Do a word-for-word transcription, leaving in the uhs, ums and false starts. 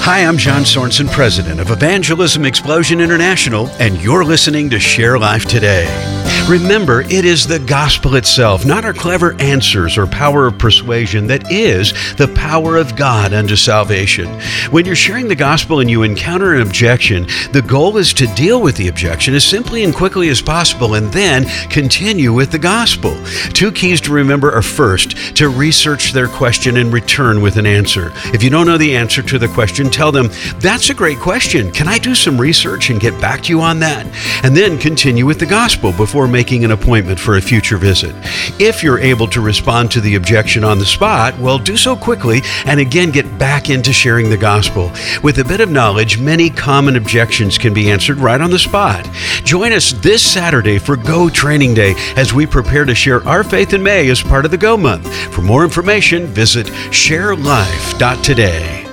Hi, I'm John Sorensen, president of Evangelism Explosion International, and you're listening to Share Life Today. Remember, it is the gospel itself, not our clever answers or power of persuasion, that is the power of God unto salvation. When you're sharing the gospel and you encounter an objection, the goal is to deal with the objection as simply and quickly as possible and then continue with the gospel. Two keys to remember are, first, to research their question and return with an answer. If you don't know the answer to the question, tell them, "That's a great question. Can I do some research and get back to you on that?" And then continue with the gospel before making an appointment for a future visit. If you're able to respond to the objection on the spot, well, do so quickly and again get back into sharing the gospel. With a bit of knowledge, many common objections can be answered right on the spot. Join us this Saturday for Go Training Day as we prepare to share our faith in May as part of the Go Month. For more information, visit share life dot today.